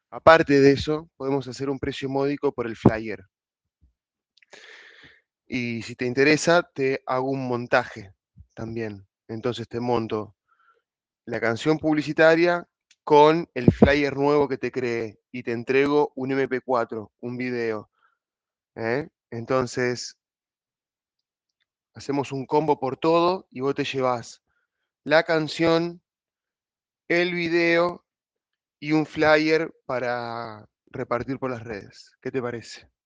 Aparte de eso, podemos hacer un precio módico por el flyer. Y si te interesa, te hago un montaje también. Entonces te monto la canción publicitaria con el flyer nuevo que te creé y te entrego un MP4, un video. Entonces, hacemos un combo por todo y vos te llevas la canción, el video y un flyer para repartir por las redes. ¿Qué te parece?